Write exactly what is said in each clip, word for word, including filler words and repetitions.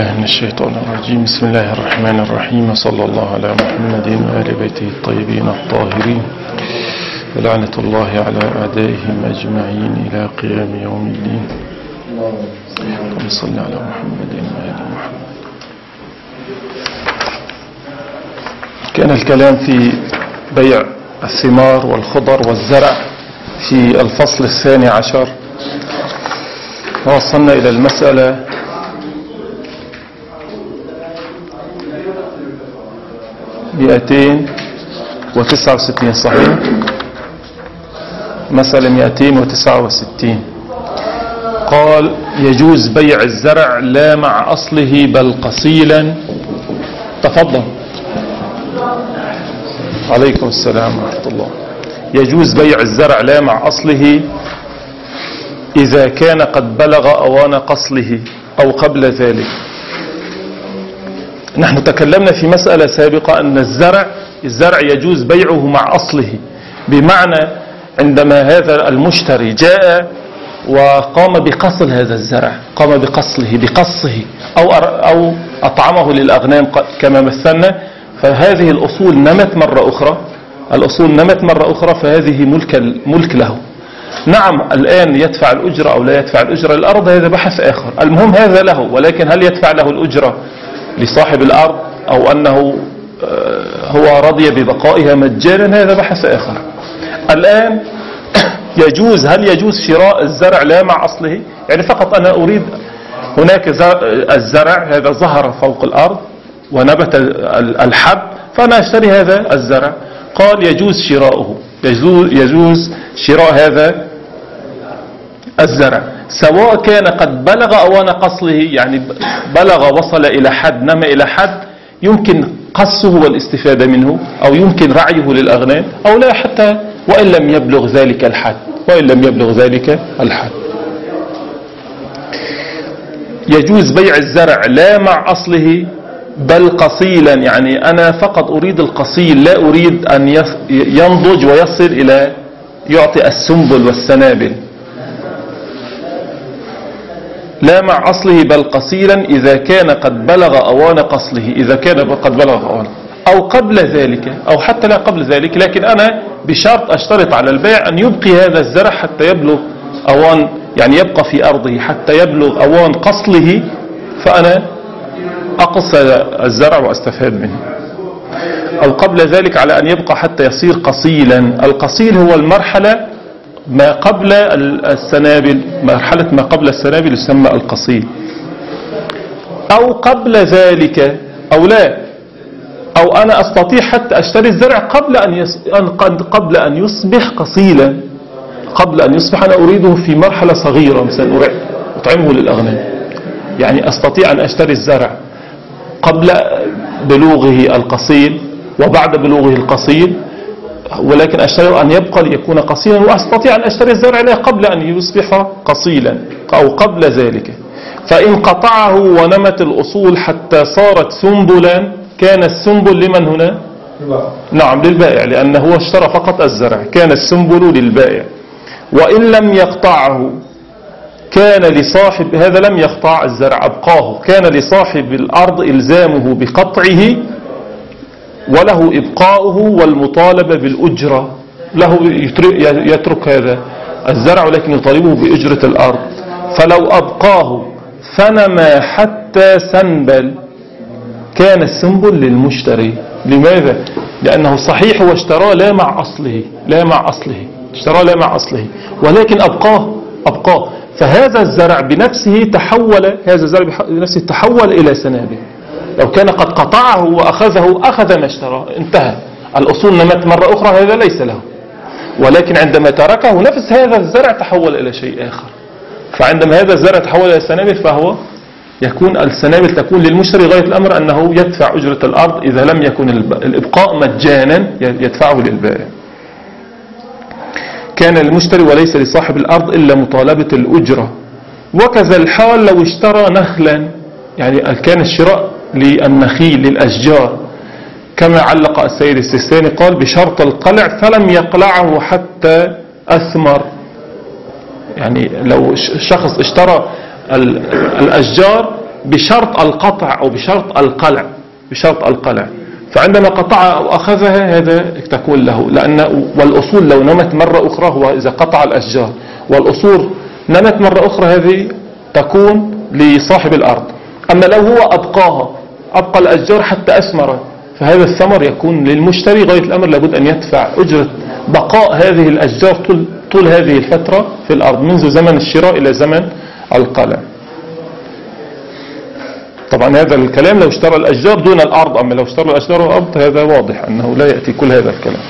من الشيطان الرجيم. بسم الله الرحمن الرحيم. صلى الله على محمد وآل بيته الطيبين الطاهرين، ولعنة الله على أعدائهم أجمعين إلى قيام يوم الدين. اللهم صل على محمد وآل محمد. كان الكلام في بيع الثمار والخضر والزرع في الفصل الثاني عشر، ووصلنا إلى المسألة مئتين وتسعة وستين. صحيح، مسألة مئتين وتسعة وستين. قال: يجوز بيع الزرع لا مع أصله بل قصيلا. تفضل. عليكم السلام ورحمة الله. يجوز بيع الزرع لا مع أصله إذا كان قد بلغ أوان قصله أو قبل ذلك. نحن تكلمنا في مسألة سابقة أن الزرع الزرع يجوز بيعه مع أصله، بمعنى عندما هذا المشتري جاء وقام بقصل هذا الزرع، قام بقصله بقصه أو أو أطعمه للأغنام كما مثلنا، فهذه الأصول نمت مرة أخرى، الأصول نمت مرة أخرى فهذه ملك ملك له. نعم، الآن يدفع الأجرة أو لا يدفع الأجرة الأرض هذا بحث آخر، المهم هذا له، ولكن هل يدفع له الأجرة لصاحب الأرض أو أنه هو رضي ببقائها مجانا هذا بحث آخر. الآن يجوز هل يجوز شراء الزرع لا مع أصله؟ يعني فقط أنا أريد هناك الزرع هذا ظهر فوق الأرض ونبت الحب فأنا أشتري هذا الزرع. قال: يجوز شراؤه، يجوز شراء هذا الزرع سواء كان قد بلغ أوان قصله، يعني بلغ وصل إلى حد نما إلى حد يمكن قصه والاستفادة منه أو يمكن رعيه للأغنام، أو لا حتى وإن لم يبلغ ذلك الحد وإن لم يبلغ ذلك الحد. يجوز بيع الزرع لا مع أصله بل قصيلا، يعني أنا فقط أريد القصيل، لا أريد أن ينضج ويصل إلى يعطي السنبل والسنابل. لا مع أصله بل قصيلا إذا كان قد بلغ أوان قصله، إذا كان قد بلغ أوان أو قبل ذلك أو حتى لا قبل ذلك، لكن أنا بشرط أشترط على البيع أن يبقي هذا الزرع حتى يبلغ أوان، يعني يبقى في أرضه حتى يبلغ أوان قصله، فأنا أقص الزرع وأستفاد منه. أو قبل ذلك على أن يبقى حتى يصير قصيلا. القصيل هو المرحلة ما قبل السنابل، مرحلة ما قبل السنابل يسمى القصيل. أو قبل ذلك أو لا، أو أنا أستطيع حتى أشتري الزرع قبل أن يص... قبل أن يصبح قصيلا، قبل أن يصبح أنا أريده في مرحلة صغيرة، مثلا أطعمه للأغنام، يعني أستطيع أن أشتري الزرع قبل بلوغه القصيل وبعد بلوغه القصيل، ولكن أشتري أن يبقى ليكون قصيلا، وأستطيع أن أشتري الزرع له قبل أن يصبح قصيلا أو قبل ذلك. فإن قطعه ونمت الأصول حتى صارت سنبلا كان السنبل لمن هنا؟ نعم، للبائع، لأنه هو اشترى فقط الزرع، كان السنبل للبائع. وإن لم يقطعه كان لصاحب، هذا لم يقطع الزرع أبقاه، كان لصاحب الأرض إلزامه بقطعه وله إبقاؤه والمطالبة بالأجرة، له يترك هذا الزرع ولكن يطالبه بأجرة الأرض. فلو أبقاه فنما حتى سنبل كان السنبل للمشتري. لماذا؟ لأنه صحيح هو اشتراه لا مع أصله، لا مع أصله اشتراه لا مع أصله، ولكن أبقاه أبقاه فهذا الزرع بنفسه تحول، هذا الزرع بنفسه تحول إلى سنابل. لو كان قد قطعه وأخذه أخذ ما اشتراه، انتهى، الأصول نمت مرة أخرى، هذا ليس له. ولكن عندما تركه نفس هذا الزرع تحول إلى شيء آخر، فعندما هذا الزرع تحول إلى سنابل فهو يكون السنابل تكون للمشتري، غاية الأمر أنه يدفع أجرة الأرض إذا لم يكن الإبقاء مجانا يدفعه للبائع. كان للمشتري وليس لصاحب الأرض إلا مطالبة الأجرة. وكذا الحال لو اشترى نخلا، يعني كان الشراء للنخيل للأشجار، كما علق السيد السيستاني قال: بشرط القلع فلم يقلعه حتى أثمر. يعني لو شخص اشترى الأشجار بشرط القطع أو بشرط القلع، بشرط القلع. فعندما قطعها أو أخذها هذا تكون له، لأن والأصول لو نمت مرة أخرى هو إذا قطع الأشجار، والأصول نمت مرة أخرى هذه تكون لصاحب الأرض. أما لو هو أبقاها، أبقى الأشجار حتى أثمر، فهذا الثمر يكون للمشتري غاية الأمر، لابد أن يدفع أجرة بقاء هذه الأشجار طول, طول هذه الفترة في الأرض منذ زمن الشراء إلى زمن القلع. طبعا هذا الكلام لو اشترى الأشجار دون الأرض، أما لو اشترى الأشجار والأرض هذا واضح أنه لا يأتي كل هذا الكلام.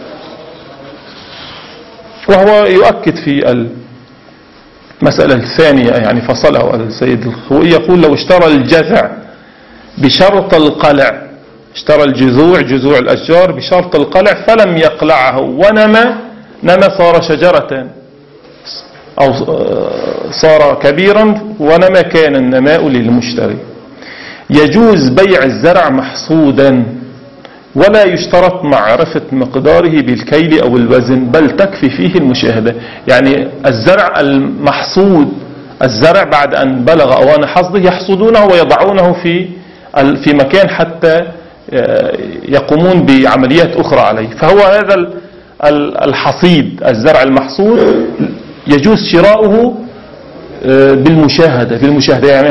وهو يؤكد في المسألة الثانية يعني فصله السيد الخوئي، يقول لو اشترى الجذع بشرط القلع، اشترى الجذوع جذوع الأشجار بشرط القلع فلم يقلعه ونمى، نمى صار شجرة أو صار كبيرا ونمى، كان النماء للمشتري. يجوز بيع الزرع محصودا ولا يشترط معرفة مقداره بالكيل أو الوزن، بل تكفي فيه المشاهدة. يعني الزرع المحصود، الزرع بعد أن بلغ أوان حصده يحصدونه ويضعونه في في مكان حتى يقومون بعمليات أخرى عليه. فهو هذا الحصيد الزرع المحصود يجوز شراؤه بالمشاهدة، بالمشاهدة يعني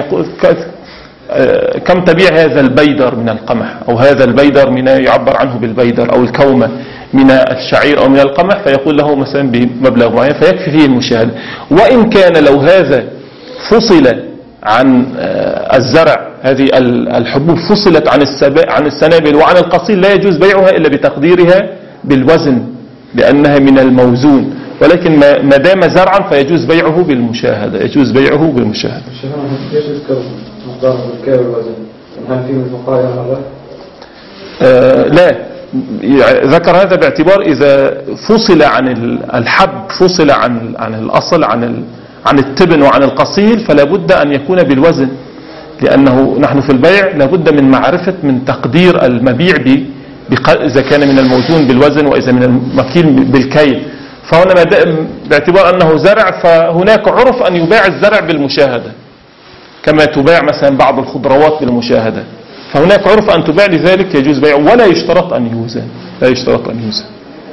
كم تبيع هذا البيدر من القمح، أو هذا البيدر من يعبر عنه بالبيدر، أو الكومة من الشعير أو من القمح، فيقول له مثلا بمبلغ معين فيكفي فيه المشاهدة. وإن كان لو هذا فصل عن الزرع، هذه الحبوب فصلت عن عن السنابل وعن القصيل، لا يجوز بيعها إلا بتقديرها بالوزن لأنها من الموزون، ولكن ما دام زرعا فيجوز بيعه بالمشاهدة، يجوز بيعه بالمشاهدة. هل في من هذا؟ آه لا، ذكر هذا باعتبار إذا فصل عن الحب، فصل عن عن الأصل، عن عن التبن وعن القصيل، فلا بد أن يكون بالوزن، لأنه نحن في البيع لا بد من معرفة من تقدير المبيع إذا كان من الموزون بالوزن وإذا من المكيل بالكيل. فهنا باعتبار أنه زرع فهناك عرف أن يباع الزرع بالمشاهدة كما تباع مثلا بعض الخضروات بالمشاهدة، فهناك عرف أن تباع، لذلك يجوز بيع ولا يشترط أن يوزن، لا يشترط أن يوزن.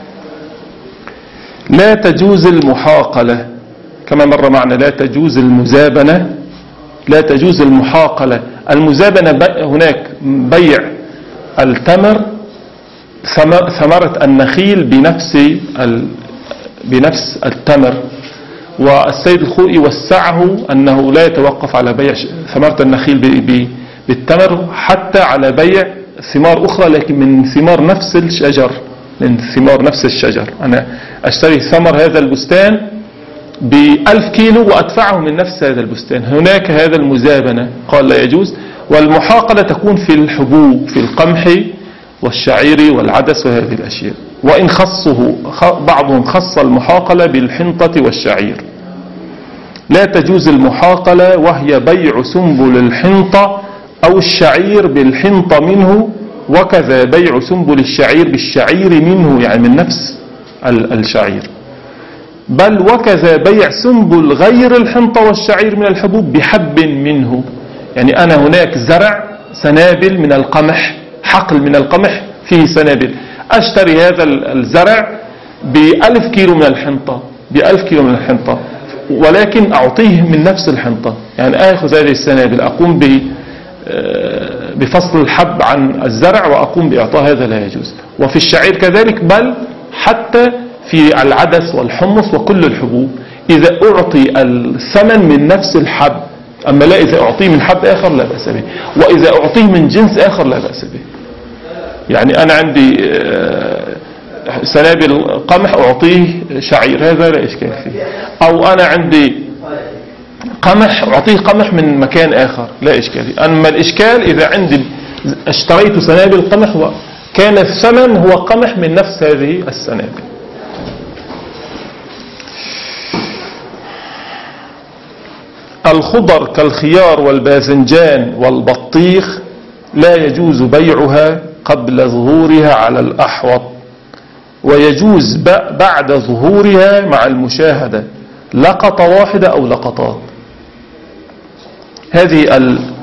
لا تجوز المحاقلة كما مر معنا، لا تجوز المزابنة، لا تجوز المحاقلة. المزابنة هناك بيع التمر ثمرة النخيل بنفس بنفس التمر، والسيد الخوئي وسعه أنه لا يتوقف على بيع ثمرة النخيل بالتمر، حتى على بيع ثمار أخرى لكن من ثمار نفس الشجر، من ثمار نفس الشجر. أنا أشتري ثمر هذا البستان بألف كيلو وأدفعه من نفس هذا البستان، هناك هذا المزابنة قال لا يجوز. والمحاقلة تكون في الحبوب، في القمح والشعير والعدس وهذه الأشياء. وإن خصه بعضهم خص المحاقلة بالحنطة والشعير. لا تجوز المحاقلة وهي بيع سنبل الحنطة أو الشعير بالحنطة منه، وكذا بيع سنبل الشعير بالشعير منه، يعني من نفس الشعير. بل وكذا بيع سنبل غير الحنطة والشعير من الحبوب بحب منه، يعني أنا هناك زرع سنابل من القمح، حقل من القمح فيه سنابل، أشتري هذا الزرع بألف كيلو من الحنطة، بألف كيلو من الحنطة، ولكن أعطيه من نفس الحنطة، يعني أخذ هذه السنابل أقوم بفصل الحب عن الزرع وأقوم بإعطاء، هذا لا يجوز. وفي الشعير كذلك، بل حتى في العدس والحمص وكل الحبوب إذا أعطي الثمن من نفس الحب، أما لا إذا أعطيه من حب آخر لا بأس به، وإذا أعطيه من جنس آخر لا بأس به. يعني أنا عندي سنابل قمح أعطيه شعير، هذا لا إشكال فيه. أو أنا عندي قمح أعطيه قمح من مكان آخر لا إشكال فيه. أما الإشكال إذا عندي اشتريت سنابل قمح وكان الثمن هو قمح من نفس هذه السنابل. الخضر كالخيار والباذنجان والبطيخ لا يجوز بيعها قبل ظهورها على الأحوط، ويجوز بعد ظهورها مع المشاهدة لقطة واحدة أو لقطات. هذه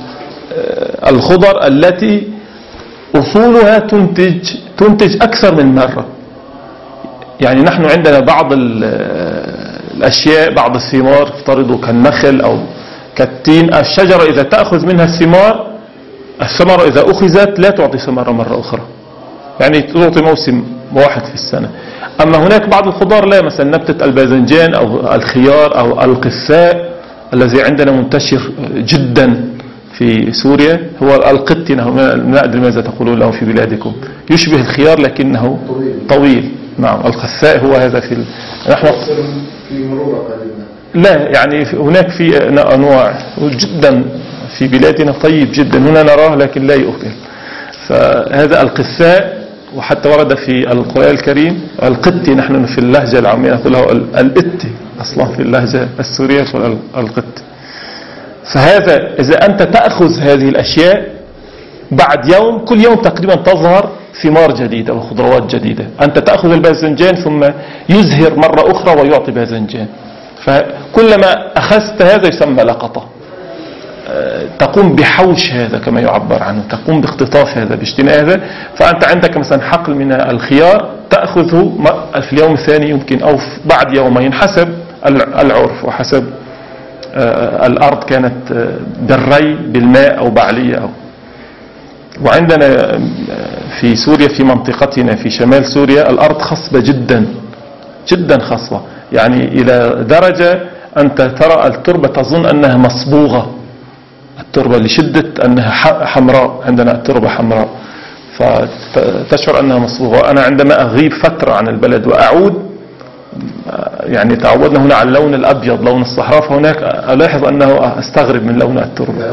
الخضر التي أصولها تنتج تنتج أكثر من مرة. يعني نحن عندنا بعض الأشياء، بعض الثمار افترضوا كالنخل أو كالتين، الشجرة إذا تأخذ منها الثمار، الثمرة إذا أخذت لا تعطي ثمرة مرة أخرى، يعني تعطي موسم واحد في السنة. أما هناك بعض الخضار لا، مثلا نبتة الباذنجان أو الخيار أو القثاء الذي عندنا منتشر جدا في سوريا، هو القطي، لا أدري ماذا تقولون له في بلادكم، يشبه الخيار لكنه طويل. نعم، القثاء هو هذا في ال... نحن في مرورة قريبا. لا، يعني هناك في أنواع جدا في بلادنا طيب جدا، هنا نراه لكن لا يؤكل. فهذا القثاء، وحتى ورد في القرآن الكريم القطي، نحن في اللهجة العامية نقول له الإتي، أصلا في اللهجة السورية القطي. فهذا إذا أنت تأخذ هذه الأشياء بعد يوم، كل يوم تقريبا تظهر ثمار جديدة وخضروات جديدة. أنت تأخذ الباذنجان ثم يزهر مرة أخرى ويعطي باذنجان، فكلما أخذت هذا يسمى لقطة. تقوم بحوش هذا كما يعبر عنه، تقوم باختطاف هذا، باجتناء هذا. فأنت عندك مثلا حقل من الخيار تأخذه في اليوم الثاني يمكن أو بعد يومين حسب العرف وحسب الأرض كانت بالري بالماء أو بعلية أو. وعندنا في سوريا في منطقتنا في شمال سوريا الأرض خصبة جدا جدا خصبة، يعني إلى درجة أنت ترى التربة تظن أنها مصبوغة، التربة لشدة أنها حمراء، عندنا التربة حمراء فتشعر أنها مصبوغة. أنا عندما أغيب فترة عن البلد وأعود، يعني تعودنا هنا على اللون الأبيض لون الصحراء، فهناك ألاحظ أنه أستغرب من لون التربة.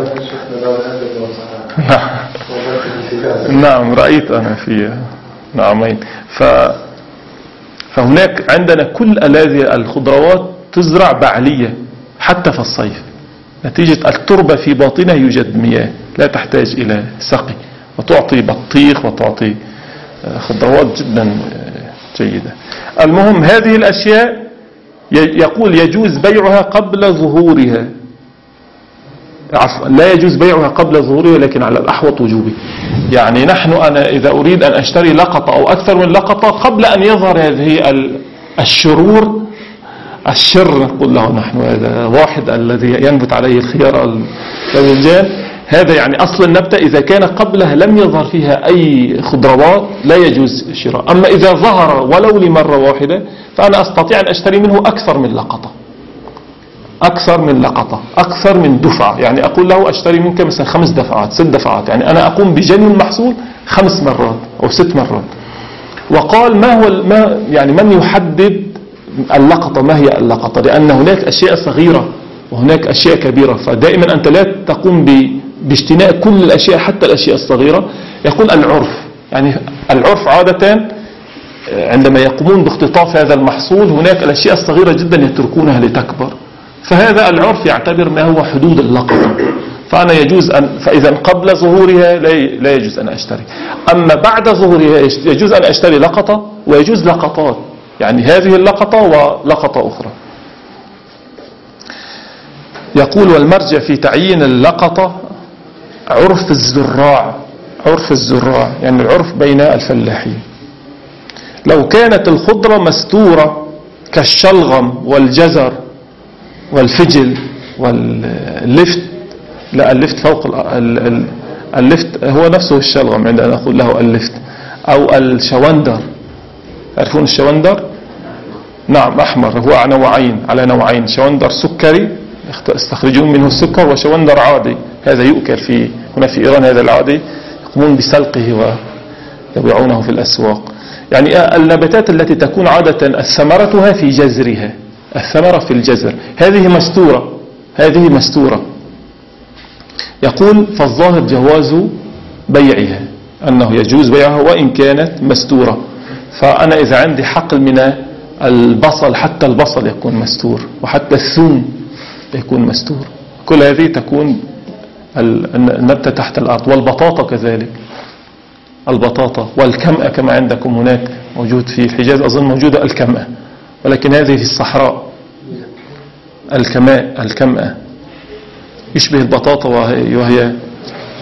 نعم، رأيت أنا في نعمين. ف فهناك عندنا كل هذه الخضروات تزرع بعلية حتى في الصيف، نتيجة التربة في باطنها يوجد مياه لا تحتاج إلى سقي، وتعطي بطيخ وتعطي خضروات جدا جيدة. المهم هذه الأشياء يقول يجوز بيعها قبل ظهورها، عفوا لا يجوز بيعها قبل ظهورها لكن على الأحوط وجوبي. يعني نحن أنا إذا أريد أن أشتري لقطة أو أكثر من لقطة قبل أن يظهر هذه الشرور، الشر نقول له نحن، هذا واحد الذي ينبت عليه الخيار الباذنجان، هذا يعني أصل النبتة إذا كان قبلها لم يظهر فيها أي خضروات لا يجوز شراء. أما إذا ظهر ولو لمرة واحدة فأنا أستطيع أن أشتري منه أكثر من لقطة، أكثر من لقطة، أكثر من دفعة. يعني أقول له أشتري منك مثلا خمس دفعات ست دفعات، يعني أنا أقوم بجني المحصول خمس مرات أو ست مرات. وقال ما هو ما يعني من يحدد اللقطة، ما هي اللقطة؟ لأن هناك أشياء صغيرة وهناك أشياء كبيرة، فدائما أنت لا تقوم باجتناء كل الأشياء حتى الأشياء الصغيرة. يقول العرف، يعني العرف عادة عندما يقومون باختطاف هذا المحصول هناك الأشياء الصغيرة جدا يتركونها لتكبر، فهذا العرف يعتبر ما هو حدود اللقطة. فأنا يجوز أن فإذا قبل ظهورها لا يجوز أن أشتري، أما بعد ظهورها يجوز أن أشتري لقطة ويجوز لقطات، يعني هذه اللقطة ولقطة أخرى. يقول والمرجع في تعيين اللقطة عرف الزراع، عرف الزراع يعني العرف بين الفلاحين. لو كانت الخضرة مستورة كالشلغم والجزر والفجل واللفت، لا اللفت فوق اللفت هو نفسه الشلغم عندنا نقول له اللفت، أو الشوندر، تعرفون الشوندر؟ نعم أحمر، هو على نوعين على نوعين شوندر سكري يستخرجون منه السكر، وشوندر عادي هذا يؤكل في هنا في إيران، هذا العادي يقومون بسلقه ويبيعونه في الأسواق. يعني النباتات التي تكون عادة ثمرتها في جذرها، الثمرة في الجذر، هذه مستورة، هذه مستورة. يقول فالظاهر جواز بيعها، أنه يجوز بيعها وإن كانت مستورة. فأنا إذا عندي حقل من البصل، حتى البصل يكون مستور، وحتى الثوم يكون مستور، كل هذه تكون النبتة تحت الأرض. والبطاطا كذلك، البطاطا والكمأة كما عندكم هناك موجود في الحجاز، أظن موجودة الكمأة، ولكن هذه في الصحراء الكماء الكمأة يشبه البطاطا وهي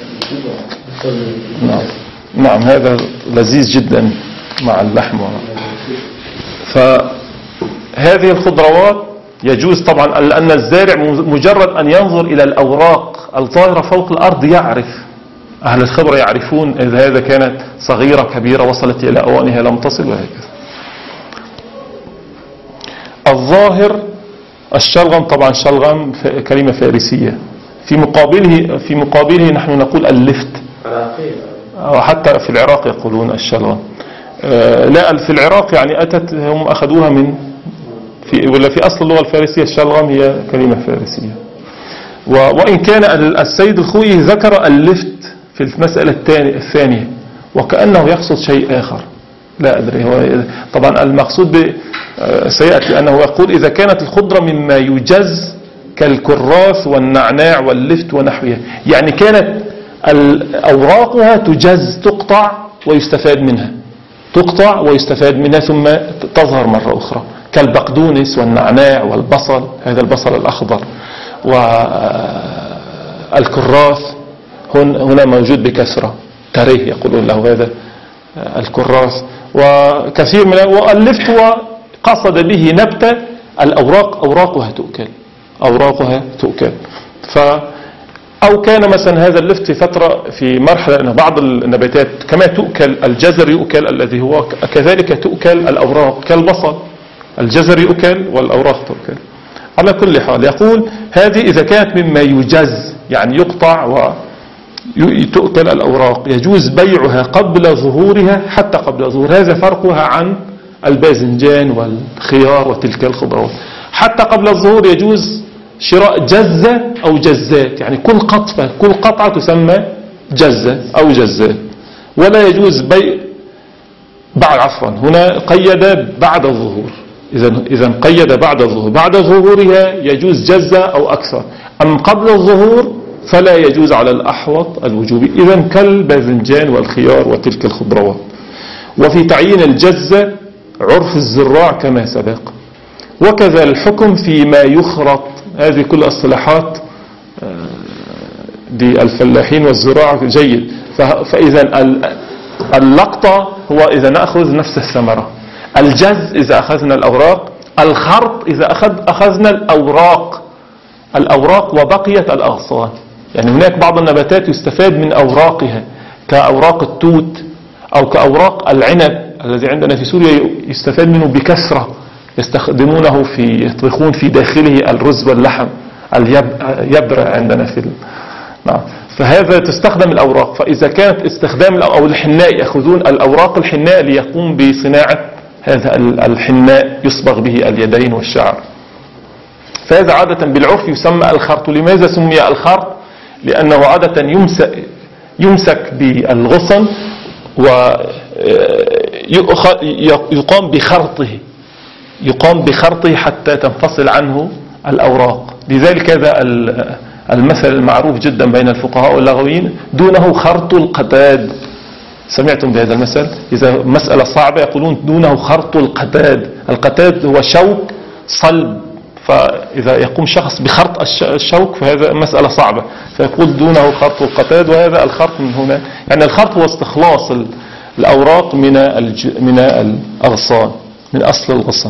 نعم نعم هذا لذيذ جدا مع اللحم. فهذه الخضروات يجوز طبعا، لأن الزارع مجرد أن ينظر إلى الأوراق الظاهرة فوق الأرض يعرف، أهل الخبرة يعرفون إذا هذا كانت صغيرة كبيرة وصلت إلى أوانها لم تصل وهكذا. الظاهر الشلغم، طبعا شلغم كلمة فارسية، في مقابله في مقابله نحن نقول اللفت، أو حتى في العراق يقولون الشلغم. لا في العراق يعني أتت، هم أخذوها من في ولا في أصل اللغة الفارسية الشلغم هي كلمة فارسية. وإن كان السيد الخوئي ذكر اللفت في المسألة الثانية وكأنه يقصد شيء آخر، لا أدري. هو طبعا المقصود سيأتي أنه يقول إذا كانت الخضرة مما يجز كالكراث والنعناع واللفت ونحوها، يعني كانت أوراقها تجز، تقطع ويستفاد منها، تقطع ويستفاد منها ثم تظهر مرة أخرى، كالبقدونس والنعناع والبصل، هذا البصل الأخضر، والكراث هنا موجود بكثرة، تريه يقولون له هذا الكراث، وكثير من واللفت هو قصد به نبتة الأوراق، أوراقها تؤكل، أوراقها تؤكل. ف أو كان مثلا هذا اللفت في فترة في مرحلة أن بعض النباتات كما تؤكل الجزر يؤكل الذي هو كذلك تؤكل الأوراق كالبصل، الجزر يؤكل والأوراق تؤكل. على كل حال يقول هذه إذا كانت مما يجز يعني يقطع وتؤكل الأوراق يجوز بيعها قبل ظهورها، حتى قبل ظهور، هذا فرقها عن الباذنجان والخيار وتلك الخضروات. حتى قبل الظهور يجوز شراء جزة أو جزات، يعني كل قطفة كل قطعة تسمى جزة أو جزات، ولا يجوز بيع بعد، عفوا هنا قيد بعد الظهور، إذا إذا قيد بعد الظهور، بعد ظهورها يجوز جزة أو أكثر، أم قبل الظهور فلا يجوز على الأحوط الوجوبي، إذا كالباذنجان والخيار وتلك الخضروات. وفي تعيين الجزة عرف الزراع كما سبق. وكذا الحكم فيما يخرط، هذه كل اصطلاحات دي الفلاحين والزراع جيد. فإذا اللقطة هو إذا نأخذ نفس الثمرة، الجز إذا أخذنا الأوراق، الخرط إذا أخذ أخذنا الأوراق الأوراق وبقيت الأغصان. يعني هناك بعض النباتات يستفاد من أوراقها كأوراق التوت أو كأوراق العنب الذي عندنا في سوريا يستفاد منه بكثرة، يستخدمونه في يطبخون في داخله الرز واللحم، اليبرة عندنا في ال... نعم. فهذا تستخدم الأوراق. فإذا كانت استخدام أو الحناء يأخذون الأوراق الحناء ليقوم بصناعة هذا الحناء يصبغ به اليدين والشعر. فهذا عادة بالعرف يسمى الخرط. لماذا سمي الخرط؟ لأنه عادة يمسك, يمسك بالغصن ويقام بخرطه يقام بخرطه حتى تنفصل عنه الأوراق. لذلك هذا المثل المعروف جدا بين الفقهاء واللغويين، دونه خرط القتاد. سمعتم بهذا المثل؟ إذا مسألة صعبة يقولون دونه خرط القتاد. القتاد هو شوك صلب، فإذا يقوم شخص بخرط الشوك فهذا مسألة صعبة، فيقول دونه خرط القتاد. وهذا الخرط من هنا، يعني الخرط هو استخلاص الأوراق من من الأغصان، من أصل الغصن.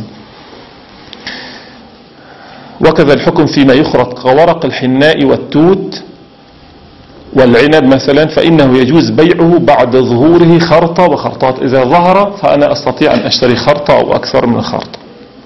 وكذا الحكم فيما يخرط كورق الحناء والتوت والعنب مثلا، فإنه يجوز بيعه بعد ظهوره خرطة وخرطات. إذا ظهر فأنا أستطيع أن أشتري خرطة أو أكثر من خرطة.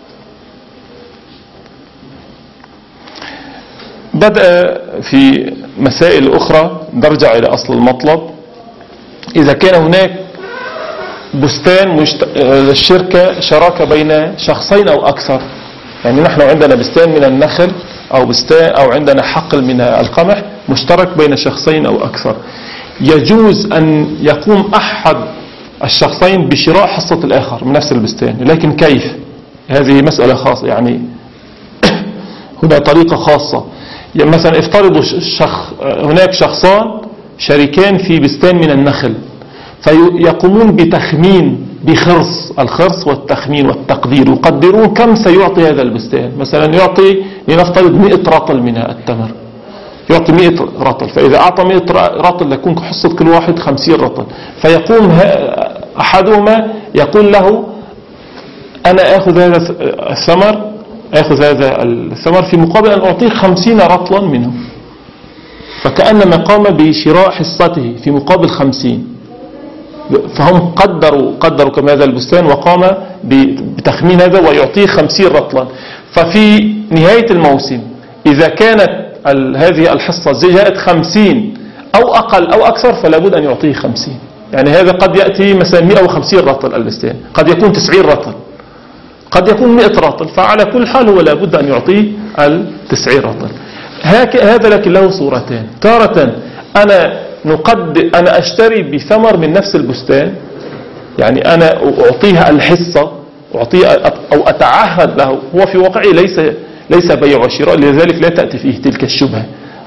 بدأ في مسائل أخرى، نرجع إلى أصل المطلب. إذا كان هناك بستان مشت... الشركة شراكة بين شخصين أو أكثر، يعني نحن عندنا بستان من النخل أو بستان أو عندنا حقل من القمح مشترك بين شخصين أو أكثر، يجوز أن يقوم أحد الشخصين بشراء حصة الآخر من نفس البستان. لكن كيف؟ هذه مسألة خاصة، يعني هنا طريقة خاصة. يعني مثلا افترضوا شخ... هناك شخصان شريكان في بستان من النخل، فيقومون بتخمين بخرص الخرص والتخمين والتقدير، يقدرون كم سيعطي هذا البستان. مثلا يعطي لنفترض مئة رطل من التمر، يعطي مئة رطل، فإذا أعطى مئة رطل يكون حصة كل واحد خمسين رطل. فيقوم أحدهما يقول له أنا أخذ هذا الثمر أخذ هذا الثمر في مقابل أن أعطيه خمسين رطلا منه، فكأنما قام بشراء حصته في مقابل خمسين. فهم قدروا قدروا كما هذا البستان وقام بتخمين هذا ويعطيه خمسين رطلا. ففي نهاية الموسم إذا كانت هذه الحصة جاءت خمسين أو أقل أو أكثر فلا بد أن يعطيه خمسين. يعني هذا قد يأتي مثلا مئة وخمسين رطل البستان، قد يكون تسعين رطل، قد يكون مئة رطل، فعلى كل حال هو لا بد أن يعطيه التسعين رطل. هذا لكن له صورتين. تارة أنا نقد أنا أشتري بثمر من نفس البستان، يعني أنا أعطيها الحصة أعطيه أو أتعهد له، هو في واقعه ليس ليس بيع وشراء، لذلك لا تأتي فيه تلك الشبهة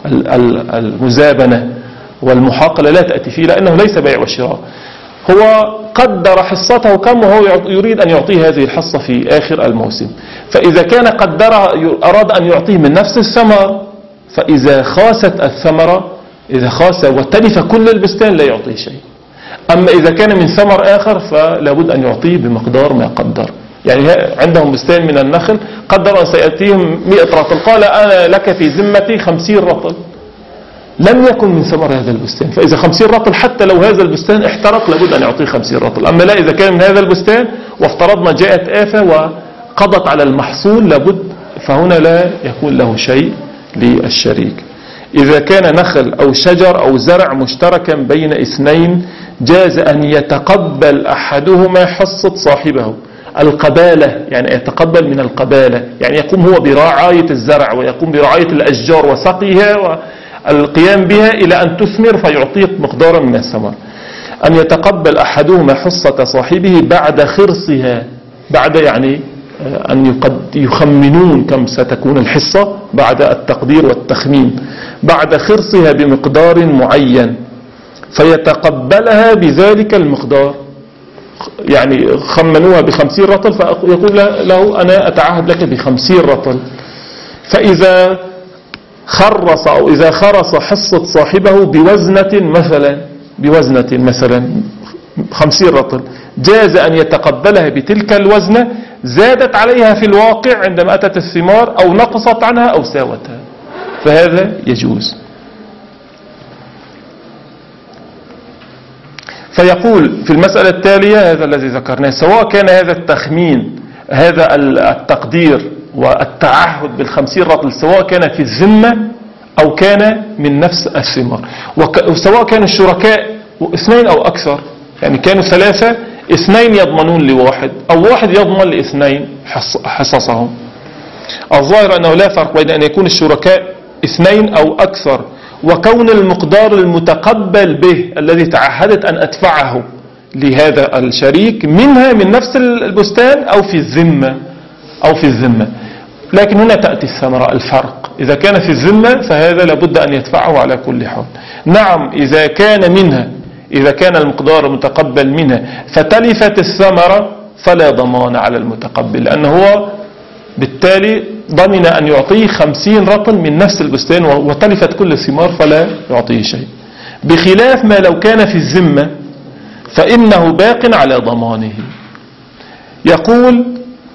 المزابنة والمحاقلة، لا تأتي فيه لأنه ليس بيع وشراء. هو قدر حصته كم وهو يريد أن يعطيه هذه الحصة في آخر الموسم. فإذا كان قدرها أراد أن يعطيه من نفس الثمر، فإذا خاست الثمرة إذا خاس وتلف كل البستان لا يعطيه شيء. أما إذا كان من ثمر آخر فلا بد أن يعطيه بمقدار ما قدر. يعني عندهم بستان من النخل قدر أن سيأتيهم مئة رطل، قال أنا لك في ذمتي خمسين رطل، لم يكن من ثمر هذا البستان. فإذا خمسين رطل حتى لو هذا البستان احترق لابد أن يعطيه خمسين رطل. أما لا إذا كان من هذا البستان وافترضنا جاءت آفة وقضت على المحصول لابد، فهنا لا يكون له شيء للشريك. إذا كان نخل أو شجر أو زرع مشتركا بين اثنين جاز أن يتقبل أحدهما حصة صاحبه. القبالة يعني يتقبل من القبالة، يعني يقوم هو برعاية الزرع ويقوم برعاية الأشجار وسقيها والقيام بها إلى أن تثمر فيعطيك مقدارا من الثمر. أن يتقبل أحدهما حصة صاحبه بعد خرصها، بعد يعني أن يخمنون كم ستكون الحصة بعد التقدير والتخمين، بعد خرصها بمقدار معين فيتقبلها بذلك المقدار. يعني خمنوها بخمسين رطل فيقول له أنا أتعهد لك بخمسين رطل. فإذا خرص أو إذا خرص حصة صاحبه بوزنة مثلا بوزنة مثلا خمسين رطل جاز أن يتقبلها بتلك الوزنة، زادت عليها في الواقع عندما أتت الثمار أو نقصت عنها أو ساوتها، فهذا يجوز. فيقول في المسألة التالية هذا الذي ذكرناه، سواء كان هذا التخمين هذا التقدير والتعهد بالخمسين رطل سواء كان في الذمة أو كان من نفس الثمار، وسواء كان الشركاء اثنين أو أكثر، يعني كانوا ثلاثة اثنين يضمنون لواحد أو واحد يضمن لاثنين حصصهم. الظاهر أنه لا فرق بين أن يكون الشركاء اثنين أو أكثر وكون المقدار المتقبل به الذي تعهدت أن أدفعه لهذا الشريك منها من نفس البستان أو في الذمة أو في الذمة. لكن هنا تأتي الثمرة الفرق، إذا كان في الذمة فهذا لابد أن يدفعه على كل حال. نعم إذا كان منها إذا كان المقدار متقبل منها فتلفت الثمرة فلا ضمان على المتقبل، لأنه هو بالتالي ضمن أن يعطيه خمسين رطل من نفس البستان وتلفت كل الثمار فلا يعطيه شيء، بخلاف ما لو كان في الذمة فإنه باق على ضمانه. يقول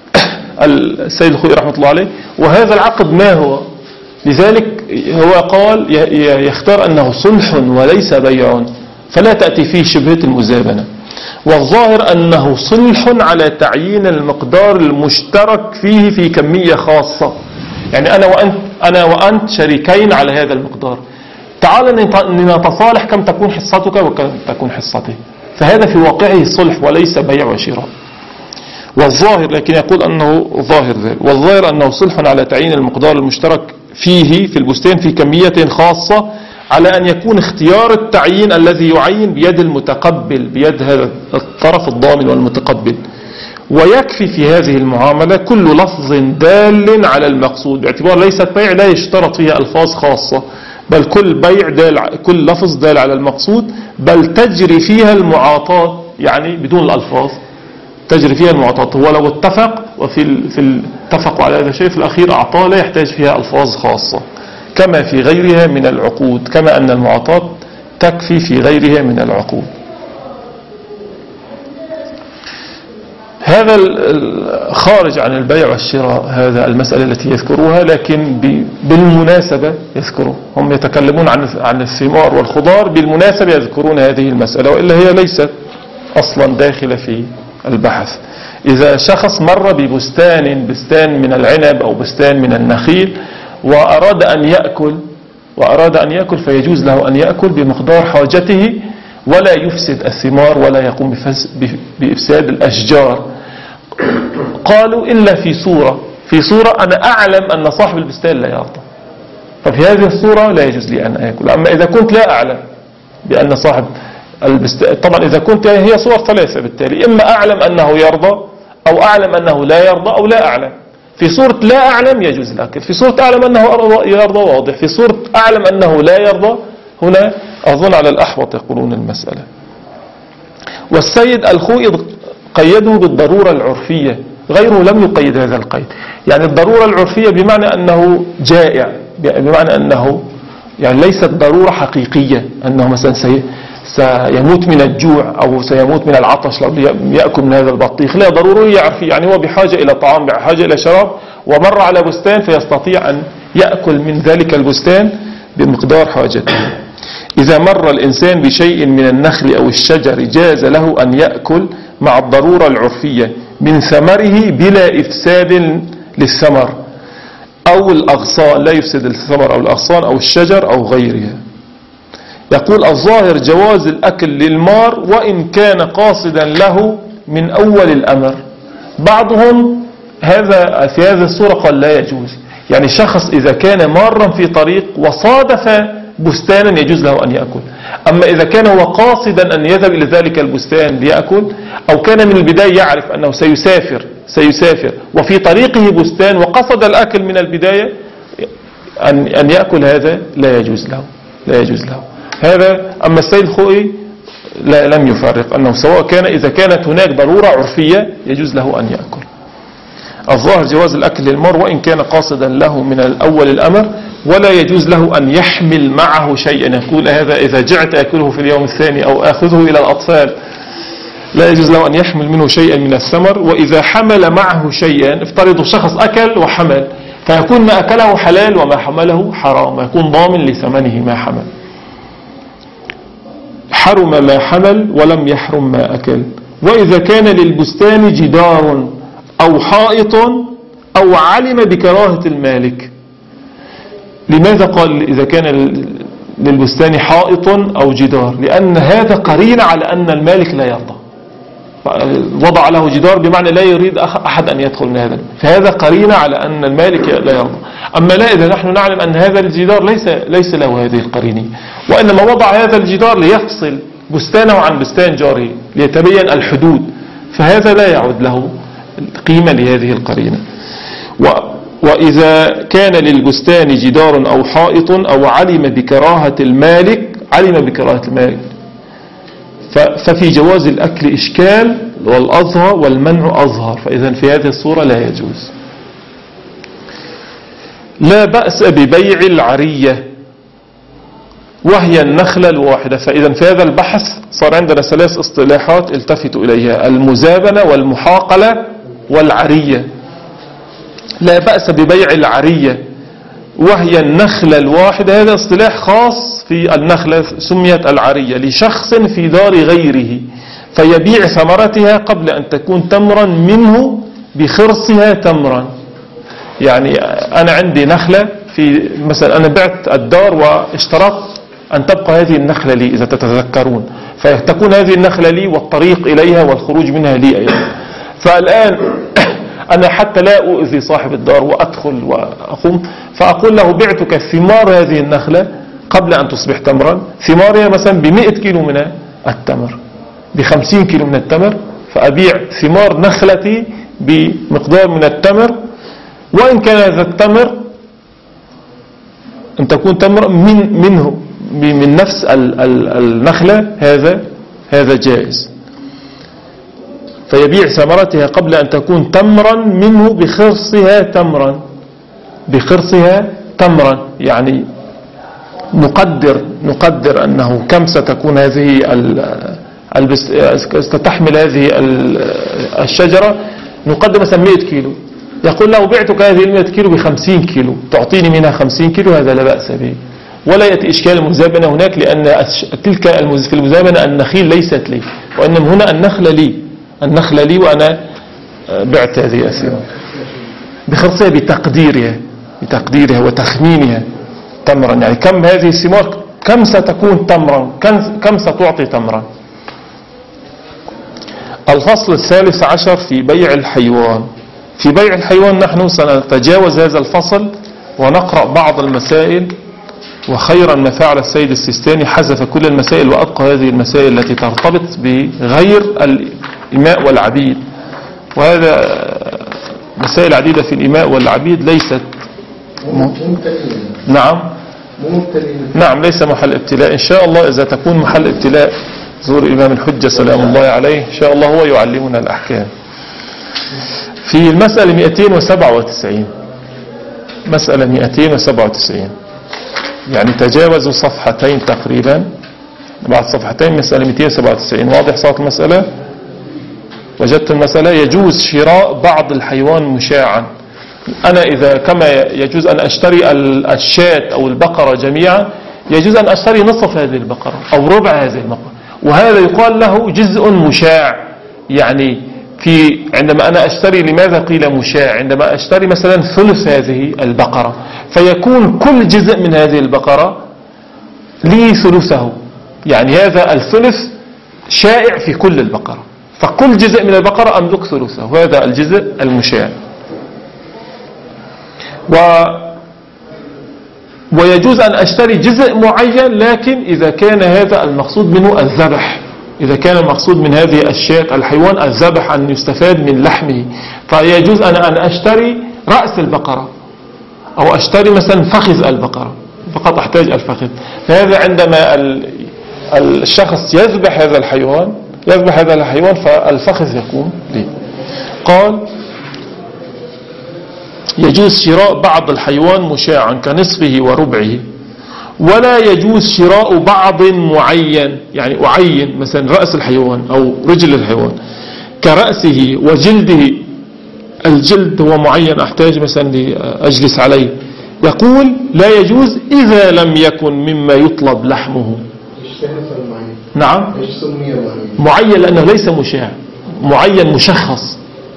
السيد الخوئي رحمة الله عليه وهذا العقد ما هو؟ لذلك هو قال يختار أنه صلح وليس بيع، فلا تأتي فيه شبهة المزابنة. والظاهر أنه صلح على تعيين المقدار المشترك فيه في كمية خاصة، يعني أنا وأنت, أنا وأنت شريكين على هذا المقدار، تعال نتصالح كم تكون حصتك وكم تكون حصتي، فهذا في واقعه صلح وليس بيع وشراء. والظاهر لكن يقول أنه ظاهر ذلك، والظاهر أنه صلح على تعيين المقدار المشترك فيه في البستان في كمية خاصة، على أن يكون اختيار التعيين الذي يعين بيد المتقبل، بيد هذا الطرف الضامن والمتقبل. ويكفي في هذه المعاملة كل لفظ دال على المقصود، باعتبار ليست بيع لا يشترط فيها ألفاظ خاصة، بل كل بيع دال كل لفظ دال على المقصود، بل تجري فيها المعاطاة، يعني بدون الألفاظ تجري فيها المعاطاة. هو لو اتفق وفي ال... في اتفقوا على هذا الشيء في الأخير أعطاه لا يحتاج فيها ألفاظ خاصة، كما في غيرها من العقود، كما أن المعاطاة تكفي في غيرها من العقود. هذا خارج عن البيع والشراء، هذا المسألة التي يذكروها، لكن بالمناسبة يذكرون، هم يتكلمون عن عن الثمار والخضار بالمناسبة يذكرون هذه المسألة، وإلا هي ليست أصلا داخلة في البحث. إذا شخص مر ببستان بستان من العنب أو بستان من النخيل وأراد أن يأكل وأراد أن يأكل فيجوز له أن يأكل بمقدار حاجته ولا يفسد الثمار ولا يقوم بإفساد الأشجار. قالوا إلا في صورة في صورة أنا أعلم أن صاحب البستان لا يرضى، ففي هذه الصورة لا يجوز لي أن أكل. أما إذا كنت لا أعلم بأن صاحب البستان، طبعا إذا كنت هي صور ثلاثة، بالتالي إما أعلم أنه يرضى أو أعلم أنه لا يرضى أو لا أعلم. في صورة لا أعلم يجوز الأكل، في صورة أعلم أنه يرضى واضح، في صورة أعلم أنه لا يرضى هنا أظن على الأحوط يقولون المسألة. والسيد الخوئي قيده بالضرورة العرفية، غيره لم يقيد هذا القيد. يعني الضرورة العرفية بمعنى أنه جائع، بمعنى أنه يعني ليست ضرورة حقيقية، أنه مثلا سيموت من الجوع أو سيموت من العطش لو يأكل من هذا البطيخ، لا، ضرورية عرفية، يعني هو بحاجة إلى طعام، بحاجة إلى شراب، ومر على بستان فيستطيع أن يأكل من ذلك البستان بمقدار حاجته. إذا مر الإنسان بشيء من النخل أو الشجر جاز له أن يأكل مع الضرورة العرفية من ثمره بلا إفساد للثمر أو الأغصان، لا يفسد الثمر أو الأغصان أو الشجر أو غيرها. يقول الظاهر جواز الأكل للمار وإن كان قاصدا له من أول الأمر. بعضهم هذا في هذه الصورة قال لا يجوز، يعني شخص إذا كان مارا في طريق وصادف بستانا يجوز له أن يأكل. أما إذا كان هو قاصدا أن يذهب إلى ذلك البستان ليأكل، أو كان من البداية يعرف أنه سيسافر سيسافر وفي طريقه بستان وقصد الأكل من البداية أن أن يأكل، هذا لا يجوز له لا يجوز له هذا. أما السيد الخوئي لا لم يفرق أنه سواء كان إذا كانت هناك ضرورة عرفية يجوز له أن يأكل. الظاهر جواز الأكل للمار وإن كان قاصدا له من الأول الأمر، ولا يجوز له أن يحمل معه شيئا، يقول هذا إذا جعت أكله في اليوم الثاني أو أخذه إلى الأطفال، لا يجوز له أن يحمل منه شيئا من الثمر. وإذا حمل معه شيئا، افترضوا شخص أكل وحمل، فيكون ما أكله حلال وما حمله حرام، يكون ضامن لثمنه ما حمل. حرم ما حمل ولم يحرم ما أكل. وإذا كان للبستان جدار أو حائط أو علم بكراهة المالك. لماذا قال إذا كان للبستان حائط أو جدار؟ لأن هذا قرين على أن المالك لا يرضى، وضع له جدار بمعنى لا يريد أحد أن يدخل من هذا، فهذا قرين على أن المالك لا يرضى. أما لا، إذا نحن نعلم أن هذا الجدار ليس ليس له هذه القرينية، وإنما وضع هذا الجدار ليفصل بستانه عن بستان جاره ليتبين الحدود، فهذا لا يعود له قيمة لهذه القرينة. وإذا كان للبستان جدار أو حائط أو علم بكراهة المالك علم بكراهة المالك ففي جواز الأكل إشكال، والأظهر والمنع أظهر، فإذا في هذه الصورة لا يجوز. لا بأس ببيع العرية وهي النخلة الواحدة. فإذا في هذا البحث صار عندنا ثلاث اصطلاحات التفتوا إليها: المزابنة والمحاقلة والعرية. لا بأس ببيع العرية وهي النخلة الواحدة، هذا اصطلاح خاص في النخلة، سميت العرية لشخص في دار غيره فيبيع ثمرتها قبل أن تكون تمرا منه بخرصها تمرا. يعني أنا عندي نخلة، في مثلا أنا بعت الدار واشترطت أن تبقى هذه النخلة لي إذا تتذكرون، فتكون هذه النخلة لي والطريق إليها والخروج منها لي أيضا. فالآن أنا حتى لا أؤذي صاحب الدار وأدخل وأقوم، فأقول له بعتك ثمار هذه النخلة قبل أن تصبح تمرا، ثمارها مثلا بمئة كيلو من التمر، بخمسين كيلو من التمر، فأبيع ثمار نخلتي بمقدار من التمر، وإن كان هذا التمر أن تكون تمر من منه من نفس النخلة، هذا هذا جائز. فيبيع ثمرتها قبل أن تكون تمرا منه بخرصها تمرا بخرصها تمرا، يعني نقدر نقدر أنه كم ستكون هذه ستحمل هذه الشجرة، نقدر مثلا مئة كيلو، يقول لو بعتك هذه المئة كيلو بخمسين كيلو تعطيني منها خمسين كيلو، هذا لا بأس به، ولا يأتي إشكال المزابنة هناك، لأن تلك في المزابنة النخيل ليست لي، وإنما هنا النخلة لي النخلة لي وأنا بعت هذه الثمار بخرصها بتقديرها بتقديرها وتخمينها تمرا، يعني كم هذه الثمار، كم ستكون تمرا، كم ستعطي تمرا. الفصل الثالث عشر في بيع الحيوان. في بيع الحيوان نحن سنتجاوز هذا الفصل ونقرأ بعض المسائل، وخيرا ما فعل السيد السيستاني حذف كل المسائل وأبقى هذه المسائل التي ترتبط بغير الإماء والعبيد، وهذا مسائل عديدة في الإماء والعبيد ليست ممتلئين. نعم ممتلئين. نعم ليس محل ابتلاء. إن شاء الله إذا تكون محل ابتلاء زور إمام الحجة سلام الله عليه، إن شاء الله هو يعلمنا الأحكام. في المسألة مئتين وسبعة وتسعين، مسألة مئتين وسبعة وتسعين، يعني تجاوزوا صفحتين تقريبا، بعد صفحتين مسألة مئتين وسبعة وتسعين. واضح صوت المسألة؟ وجدت المسألة. يجوز شراء بعض الحيوان مشاعا. أنا إذا كما يجوز أن أشتري الشاة أو البقرة جميعا، يجوز أن أشتري نصف هذه البقرة أو ربع هذه البقرة، وهذا يقال له جزء مشاع. يعني في عندما أنا أشتري، لماذا قيل مشاع؟ عندما أشتري مثلا ثلث هذه البقرة، فيكون كل جزء من هذه البقرة لي ثلثه، يعني هذا الثلث شائع في كل البقرة، فكل جزء من البقرة أملك ثلثه، وهذا الجزء المشاع. و ويجوز أن أشتري جزء معين، لكن إذا كان هذا المقصود منه الذبح، إذا كان المقصود من هذه الشاة الحيوان الذبح أن يستفاد من لحمه، فيجوز أنا أن أشتري رأس البقرة أو أشتري مثلا فخذ البقرة، فقط أحتاج الفخذ. فهذا عندما الشخص يذبح هذا الحيوان يذبح هذا الحيوان فالفخذ يكون لي. قال يجوز شراء بعض الحيوان مشاعا كنصفه وربعه، ولا يجوز شراء بعض معين، يعني أعين مثلا رأس الحيوان أو رجل الحيوان كرأسه وجلده، الجلد هو معين أحتاج مثلا لأجلس عليه، يقول لا يجوز إذا لم يكن مما يطلب لحمه. نعم معين لأنه ليس مشاع، معين مشخص،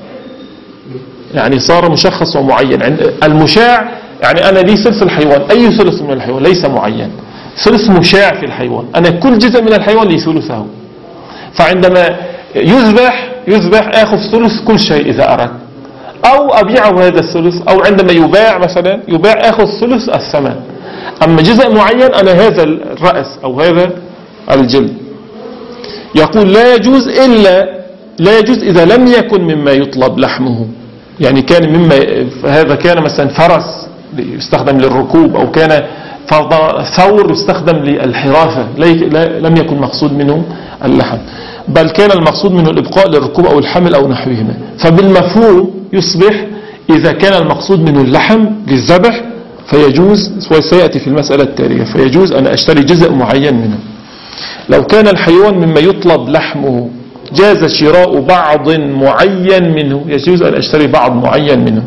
يعني صار مشخص ومعين. المشاع يعني أنا لي ثلث الحيوان، أي ثلث من الحيوان ليس معين، ثلث مشاع في الحيوان، أنا كل جزء من الحيوان لي ثلثه، فعندما يذبح يذبح آخذ ثلث كل شيء إذا أردت، أو أبيعه هذا الثلث، أو عندما يباع مثلا يباع آخذ ثلث الثمن. أما جزء معين أنا هذا الرأس أو هذا الجلد. يقول لا يجوز إلا لا يجوز إذا لم يكن مما يطلب لحمه، يعني كان مما هذا كان مثلا فرس يستخدم للركوب، أو كان ثور يستخدم للحرافة، لم يكن مقصود منه اللحم، بل كان المقصود منه الإبقاء للركوب أو الحمل أو نحوهما. فبالمفهوم يصبح إذا كان المقصود منه اللحم للذبح فيجوز، وسيأتي في المسألة التالية، فيجوز أن أشتري جزء معين منه. لو كان الحيوان مما يطلب لحمه جاز شراء بعض معين منه، يجوز أن أشتري بعض معين منه،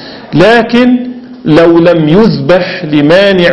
لكن لو لم يذبح لمانع،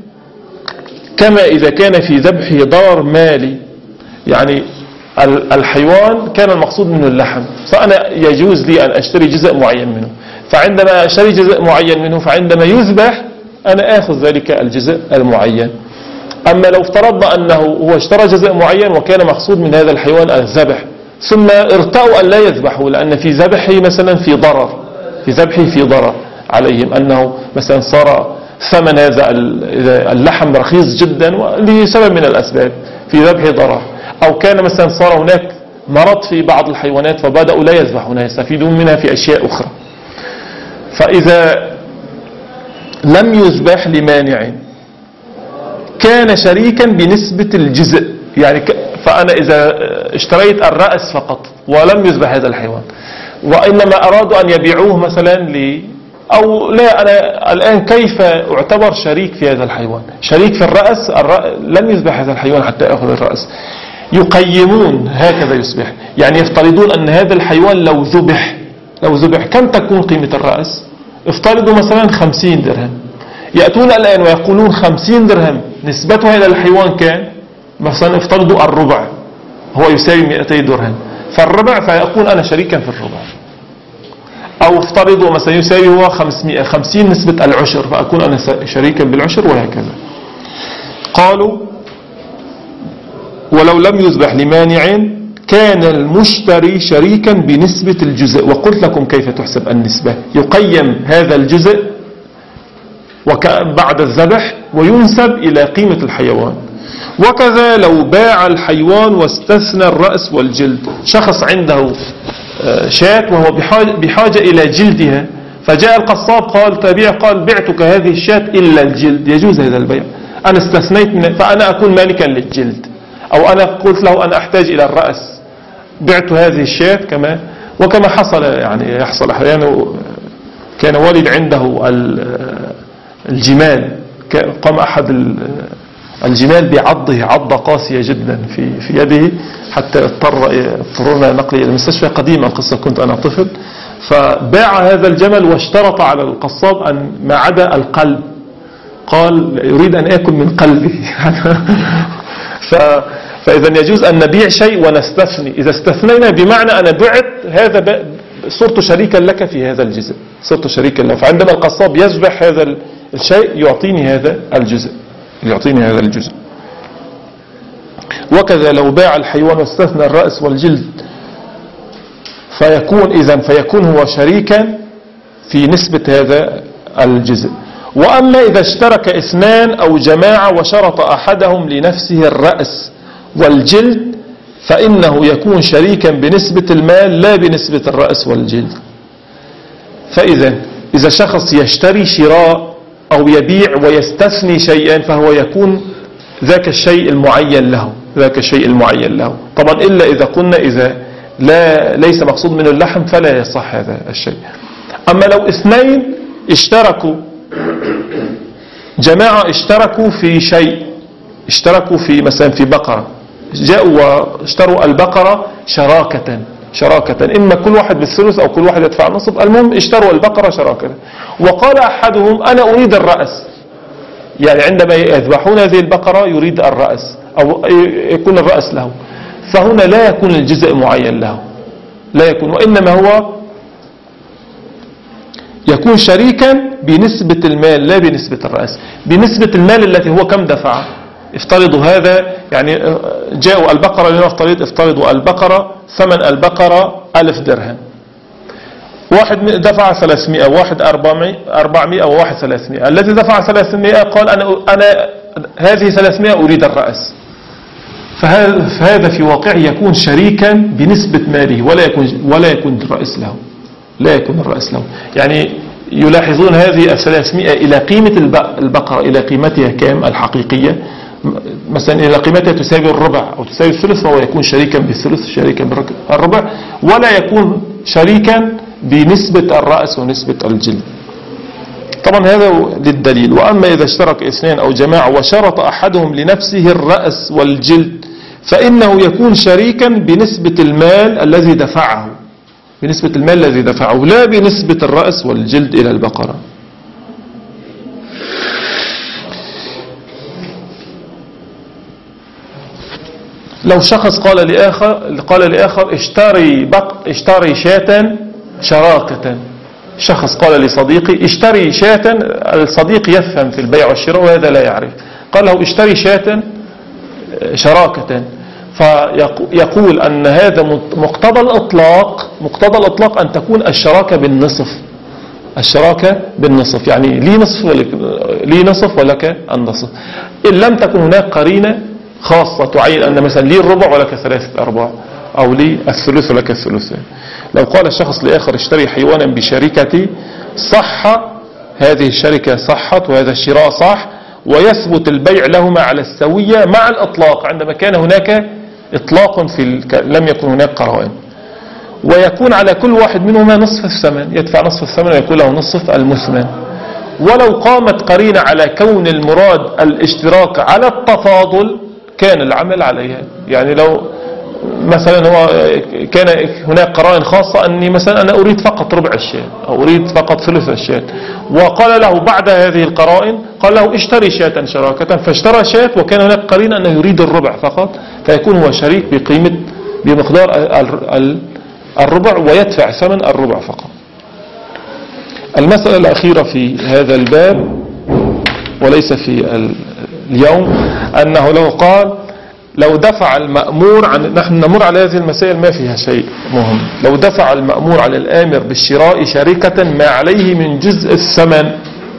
كما إذا كان في ذبحه ضرر مالي، يعني الحيوان كان المقصود منه اللحم، فأنا يجوز لي أن أشتري جزء معين منه، فعندما أشتري جزء معين منه فعندما يذبح أنا آخذ ذلك الجزء المعين. أما لو افترضنا أنه هو اشترى جزء معين وكان مقصود من هذا الحيوان الذبح، ثم ارتأوا أن لا يذبحوا لأن في ذبحه مثلا في ضرر في ذبحه في ضرر عليهم، أنه مثلا صار ثمن هذا اللحم رخيص جدا لسبب من الأسباب، في ذبحه ضرر، أو كان مثلا صار هناك مرض في بعض الحيوانات فبدأوا لا يذبحون، يستفيدون منها في أشياء أخرى. فإذا لم يذبح لمانع كان شريكا بنسبة الجزء، يعني فأنا إذا اشتريت الرأس فقط ولم يذبح هذا الحيوان، وإنما أرادوا أن يبيعوه مثلا أو لا، أنا الآن كيف أعتبر شريك في هذا الحيوان؟ شريك في الرأس، الرأس لن يذبح هذا الحيوان حتى يأخذ الرأس. يقيمون هكذا يصبح، يعني يفترضون أن هذا الحيوان لو ذبح لو ذبح كم تكون قيمة الرأس؟ افترضوا مثلا خمسين درهم. يأتون الآن ويقولون خمسين درهم نسبتها إلى الحيوان كان مثلا افترضوا الربع، هو يساوي مئتي درهم، فالربع فيكون أنا شريكا في الربع. أو افترضوا مثلا يساوي هو خمسمائة، خمسين نسبة العشر، فأكون أنا شريكا بالعشر، وهكذا. قالوا ولو لم يذبح لمانع كان المشتري شريكا بنسبة الجزء. وقلت لكم كيف تحسب النسبة. يقيم هذا الجزء بعد الذبح وينسب إلى قيمة الحيوان. وكذا لو باع الحيوان واستثنى الرأس والجلد. شخص عنده شاة وهو بحاجة إلى جلدها، فجاء القصاب قال تبيع، قال بعتك هذه الشاة إلا الجلد، يجوز هذا البيع. أنا استثنيت من، فأنا أكون مالكا للجلد. أو أنا قلت له أنا أحتاج إلى الرأس، بعت هذه الشاة كما وكما حصل، يعني يحصل أحيانا. كان والد عنده الجمال، قام أحد الجمال بعضه عضة قاسية جدا في في يده، حتى اضطر اضطرنا نقله إلى المستشفى. قديما القصة كنت أنا طفل، فباع هذا الجمل واشترط على القصاب أن ما عدا القلب، قال يريد أن آكل من قلبي. ف فإذا يجوز أن نبيع شيء ونستثني. إذا استثنينا بمعنى أنا بعت هذا، صرت شريكا لك في هذا الجزء، صرت شريكا لك. فعندما القصاب يذبح هذا الشيء يعطيني هذا الجزء، يعطيني هذا الجزء. وكذا لو باع الحيوان واستثنى الرأس والجلد فيكون إذن فيكون هو شريكا في نسبة هذا الجزء. وأما إذا اشترك اثنان أو جماعة وشرط أحدهم لنفسه الرأس والجلد فإنه يكون شريكا بنسبة المال لا بنسبة الرأس والجلد. فإذا إذا شخص يشتري شراء أو يبيع ويستثني شيئا فهو يكون ذاك الشيء المعين له، ذاك الشيء المعين له. طبعا إلا إذا قلنا إذا لا ليس مقصود من اللحم فلا يصح هذا الشيء. أما لو اثنين اشتركوا، جماعة اشتركوا في شيء، اشتركوا في مثلا في بقرة، جاءوا واشتروا البقرة شراكة شراكة إما كل واحد بالثلث أو كل واحد يدفع نصف، المهم اشتروا البقرة شراكة. وقال أحدهم أنا أريد الرأس، يعني عندما يذبحون هذه البقرة يريد الرأس أو يكون الرأس له، فهنا لا يكون الجزء معين له، لا يكون، وإنما هو يكون شريكا بنسبة المال لا بنسبة الرأس. بنسبة المال التي هو كم دفع. افترضوا هذا، يعني جاءوا البقرة لنفترض افترضوا البقرة ثمن البقرة ألف درهم، واحد دفع ثلاثمائة، واحد أربعمائة، وواحد ثلاثمائة. الذي دفع ثلاثمائة قال أنا, أنا هذه ثلاثمائة أريد الرأس، فهذا في واقعه يكون شريكا بنسبة ماله ولا يكون ولا يكون الرأس له، لا يكون الرأس له. يعني يلاحظون هذه الثلاثمائة إلى قيمة البقرة، إلى قيمتها كام الحقيقية، مثلا إلى قيمتها تساوي الربع أو تساوي الثلث، فهو يكون شريكا بالثلث، شريكا بالربع، ولا يكون شريكا بنسبة الرأس ونسبة الجلد. طبعا هذا للدليل. وأما إذا اشترك اثنين أو جماعة وشرط أحدهم لنفسه الرأس والجلد فإنه يكون شريكا بنسبة المال الذي دفعه، بنسبة المال الذي دفعه لا بنسبة الرأس والجلد إلى البقرة. لو شخص قال لآخر قال لآخر اشتري بق اشتري شاة شراكة، شخص قال لصديقي اشتري شاة، الصديق يفهم في البيع والشراء وهذا لا يعرف، قال له اشتري شاة شراكة، فيقول أن هذا مقتضى الإطلاق، مقتضى الإطلاق أن تكون الشراكة بالنصف، الشراكة بالنصف، يعني لي نصف ولك لي نصف ولك النصف، إن لم تكن هناك قرينة خاصة تعين أن مثلا لي الربع ولك ثلاثة أرباع أو لي الثلث ولك الثلث. لو قال الشخص لآخر اشتري حيوانا بشركتي صح، هذه الشركة صحت وهذا الشراء صح، ويثبت البيع لهما على السوية مع الإطلاق عندما كان هناك إطلاق في الك... لم يكن هناك قرائن. ويكون على كل واحد منهما نصف الثمن، يدفع نصف الثمن ويكون له نصف المثمن. ولو قامت قرينة على كون المراد الاشتراك على التفاضل كان العمل عليها. يعني لو مثلا هو كان هناك قرائن خاصة أني مثلا أنا أريد فقط ربع الشاة أو أريد فقط ثلث الشاة، وقال له بعد هذه القرائن قال له اشتري شاة شراكة، فاشترى شاة وكان هناك قرينة أنه يريد الربع فقط، فيكون هو شريك بقيمة بمقدار الربع ويدفع ثمن الربع فقط. المسألة الأخيرة في هذا الباب وليس في اليوم أنه لو قال لو دفع المأمور عن، نحن نمر على هذه المسائل ما فيها شيء مهم، لو دفع المأمور على الآمر بالشراء شركة ما عليه من جزء الثمن،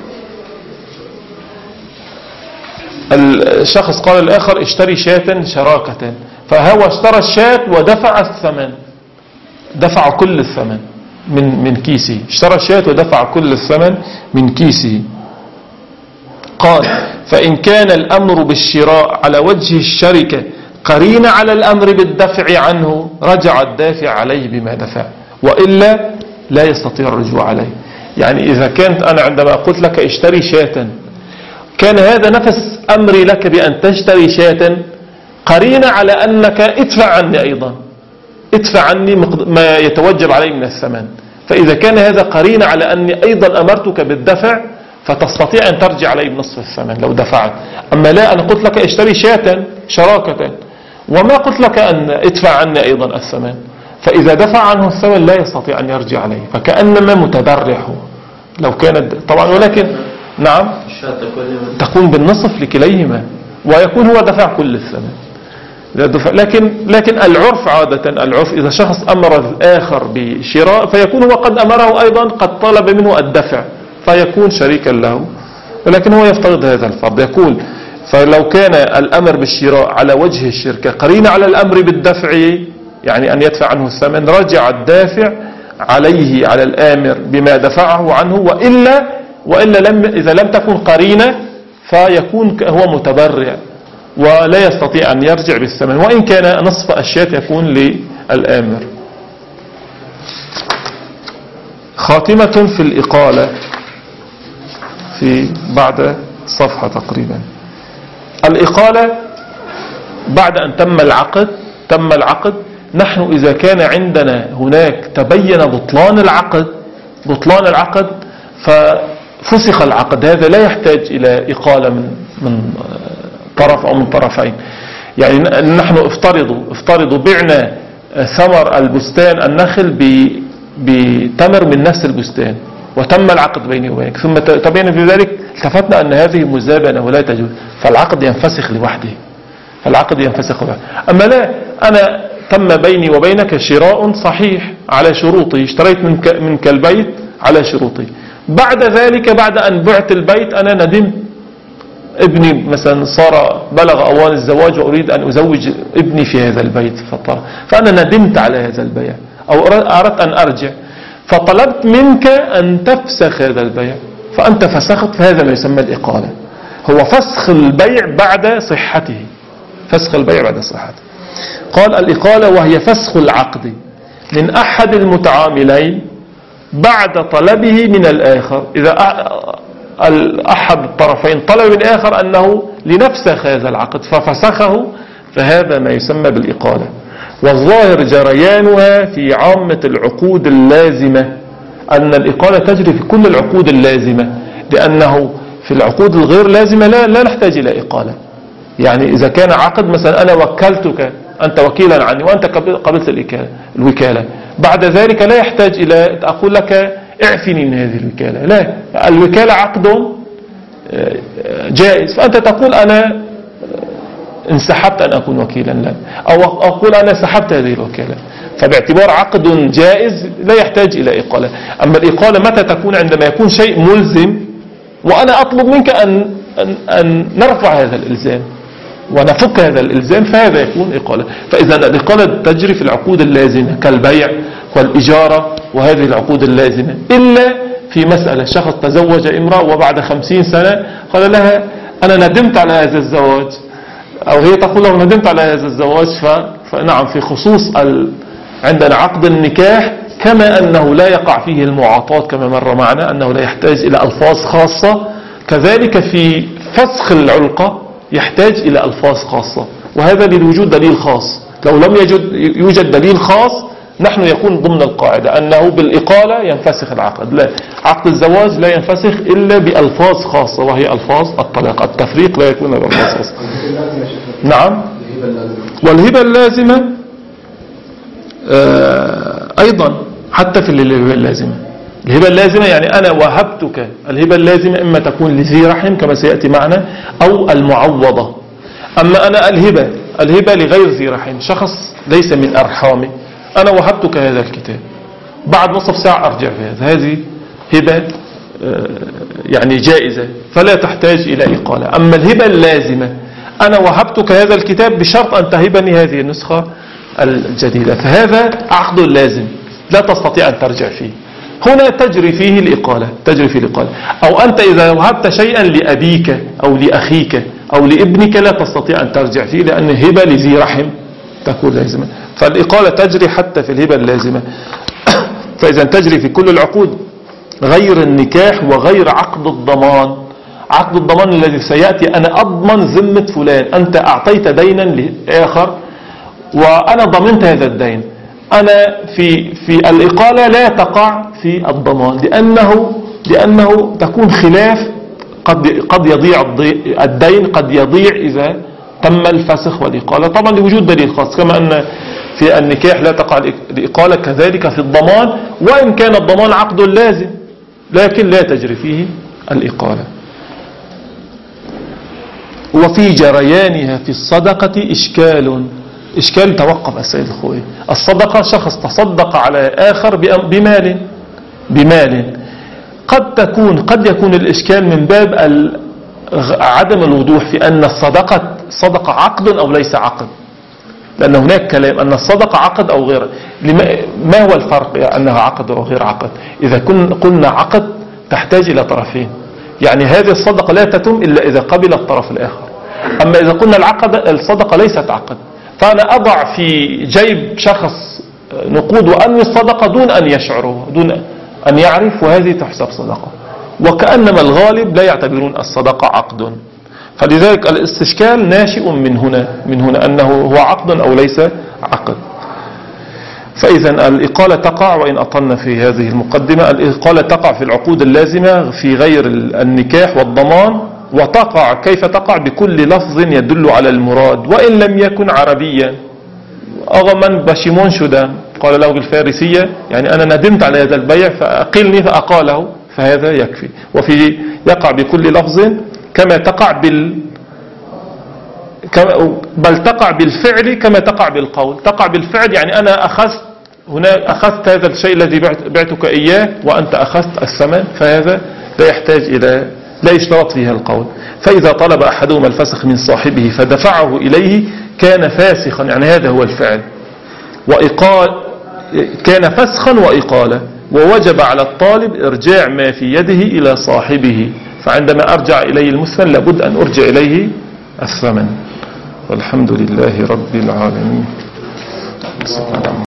الشخص قال الآخر اشتري شاة شراكة، فهو اشترى الشاة ودفع الثمن، دفع كل الثمن من من كيسه، اشترى الشاة ودفع كل الثمن من كيسه. قال فإن كان الأمر بالشراء على وجه الشركة قرين على الأمر بالدفع عنه رجع الدافع عليه بما دفع، وإلا لا يستطيع الرجوع عليه. يعني إذا كانت أنا عندما قلت لك اشتري شاة كان هذا نفس أمري لك بأن تشتري شاة قرين على أنك ادفع عني أيضا، ادفع عني ما يتوجب علي من الثمن، فإذا كان هذا قرين على أني أيضا أمرتك بالدفع فتستطيع أن ترجع علي بنصف الثمن لو دفعت. أما لا، أنا قلت لك اشتري شاة شراكة وما قلت لك أن ادفع عني أيضا الثمن، فإذا دفع عنه الثمن لا يستطيع أن يرجع عليه، فكأنما متبرح لو كانت طبعا، ولكن نعم تكون بالنصف لكليهما ويكون هو دفع كل الثمن. لكن لكن العرف عادة، العرف إذا شخص أمر الآخر بشراء فيكون هو قد أمره أيضا قد طلب منه الدفع فيكون شريكا له، ولكن هو يفترض هذا الفرض. يقول فلو كان الأمر بالشراء على وجه الشركة قرين على الأمر بالدفع، يعني أن يدفع عنه الثمن، رجع الدافع عليه على الآمر بما دفعه عنه، وإلا وإلا لم إذا لم تكن قرينة فيكون هو متبرع ولا يستطيع أن يرجع بالثمن، وإن كان نصف الشاة يكون للآمر. خاتمة في الإقالة في بعد صفحة تقريبا. الإقالة بعد أن تم العقد تم العقد نحن إذا كان عندنا هناك تبين بطلان العقد بطلان العقد ففسخ العقد، هذا لا يحتاج إلى إقالة من من طرف أو من طرفين. يعني نحن افترضوا افترضوا بعنا ثمر البستان النخل بتمر من نفس البستان وتم العقد بيني وبينك، ثم تبين في ذلك التفتنا أن هذه مزابنة ولا تجوز، فالعقد ينفسخ لوحده فالعقد ينفسخ لوحده. أما لا، أنا تم بيني وبينك شراء صحيح على شروطي، اشتريت منك, منك البيت على شروطي، بعد ذلك بعد أن بعت البيت أنا ندمت، ابني مثلا صار بلغ أوان الزواج وأريد أن أزوج ابني في هذا البيت، فأنا ندمت على هذا البيع أو أردت أن أرجع، فطلبت منك أن تفسخ هذا البيع، فأنت فسخت، فهذا ما يسمى الإقالة، هو فسخ البيع بعد صحته فسخ البيع بعد صحته. قال الإقالة وهي فسخ العقد من أحد المتعاملين بعد طلبه من الآخر، إذا أحد الطرفين طلب من الآخر أنه لنفسخ هذا العقد ففسخه، فهذا ما يسمى بالإقالة. والظاهر جريانها في عامة العقود اللازمة، أن الإقالة تجري في كل العقود اللازمة، لأنه في العقود الغير لازمة لا, لا نحتاج إلى إقالة. يعني إذا كان عقد مثلا أنا وكلتك أنت وكيلا عني وأنت قبلت الوكالة، بعد ذلك لا يحتاج إلى أقول لك اعفني من هذه الوكالة، لا، الوكالة عقد جائز، فأنت تقول أنا انسحبت أن أكون وكيلا لك، أو أقول أنا سحبت هذه الوكالة، فباعتبار عقد جائز لا يحتاج إلى إقالة. أما الإقالة متى تكون؟ عندما يكون شيء ملزم وأنا أطلب منك أن, أن, أن نرفع هذا الإلزام ونفك هذا الإلزام، فهذا يكون إقالة. فإذا الإقالة تجري في العقود اللازمة كالبيع والإجارة وهذه العقود اللازمة، إلا في مسألة شخص تزوج امرأة وبعد خمسين سنة قال لها أنا ندمت على هذا الزواج، أو هي تقول له ندمت على هذا الزواج، فنعم في خصوص عندنا عقد النكاح كما أنه لا يقع فيه المعاطاة كما مر معنا، أنه لا يحتاج إلى ألفاظ خاصة، كذلك في فسخ العلقة يحتاج إلى ألفاظ خاصة، وهذا للوجود دليل خاص. لو لم يوجد, يوجد دليل خاص نحن يكون ضمن القاعدة أنه بالإقالة ينفسخ العقد. لا، عقد الزواج لا ينفسخ إلا بألفاظ خاصة، وهي ألفاظ الطلاق. التفريق لا يكون بألفاظ خاصة. نعم. والهبة اللازمة آه أيضا حتى في الهبة اللازمة، الهبة اللازمة يعني أنا وهبتك الهبة اللازمة إما تكون لذي رحم كما سيأتي معنا أو المعوضة. أما أنا الهبة الهبة لغير ذي رحم، شخص ليس من أرحامه، أنا وهبتك هذا الكتاب، بعد نصف ساعة أرجع بهذا، هذه هبة يعني جائزة فلا تحتاج إلى إقالة. أما الهبة اللازمة أنا وهبتك هذا الكتاب بشرط أن تهبني هذه النسخة الجديدة، فهذا عقد لازم لا تستطيع أن ترجع فيه. هنا تجري فيه الإقالة، تجري فيه الإقالة. أو أنت إذا وهبت شيئا لأبيك أو لأخيك أو لابنك لا تستطيع أن ترجع فيه، لأن هبة لذي رحم تكون لازمة، فالإقالة تجري حتى في الهبة اللازمة. فإذا تجري في كل العقود غير النكاح وغير عقد الضمان. عقد الضمان الذي سيأتي، أنا أضمن ذمة فلان، أنت أعطيت دينا لآخر وأنا ضمنت هذا الدين، أنا في في الإقالة لا تقع في الضمان، لأنه لأنه تكون خلاف، قد قد يضيع الدين، قد يضيع إذا تم الفسخ والإقالة، طبعا لوجود دليل خاص، كما أن في النكاح لا تقع الإقالة كذلك في الضمان، وإن كان الضمان عقد لازم لكن لا تجري فيه الإقالة. وفي جريانها في الصدقة إشكال إشكال توقف السيد الخوي. الصدقة شخص تصدق على آخر بمال بمال قد تكون قد يكون الإشكال من باب عدم الوضوح في أن الصدقة صدقة عقد أو ليس عقد، لأن هناك كلام أن الصدقة عقد أو غير. ما هو الفرق يعني أنها عقد أو غير عقد؟ إذا كنا قلنا عقد تحتاج إلى طرفين، يعني هذه الصدقة لا تتم إلا إذا قبل الطرف الآخر. أما إذا قلنا العقد الصدقة ليست عقد، فأنا أضع في جيب شخص نقود وأنوي الصدقة دون أن يشعر دون أن يعرف، وهذه تحسب صدقة، وكأنما الغالب لا يعتبرون الصدقة عقد. فلذلك الاستشكال ناشئ من هنا من هنا أنه هو عقد أو ليس عقد. فإذا الإقالة تقع، وإن أطلنا في هذه المقدمة، الإقالة تقع في العقود اللازمة في غير النكاح والضمان، وتقع كيف تقع؟ بكل لفظ يدل على المراد وإن لم يكن عربيا. أغمن بشيمون شدام قال له بالفارسية، يعني أنا ندمت على هذا البيع فأقلني، فأقاله، فهذا يكفي. وفي يقع بكل لفظ كما تقع بال بل تقع بالفعل كما تقع بالقول. تقع بالفعل يعني أنا أخذت هنا أخذت هذا الشيء الذي بعتك إياه وأنت أخذت الثمن، فهذا لا يحتاج إلى لا يشترط فيها القول. فإذا طلب أحدهما الفسخ من صاحبه فدفعه إليه كان فاسخا، يعني هذا هو الفعل، وإقال كان فسخا وإقالة، ووجب على الطالب إرجاع ما في يده إلى صاحبه. فعندما أرجع إليه المثمن لابد أن أرجع إليه الثمن. والحمد لله رب العالمين.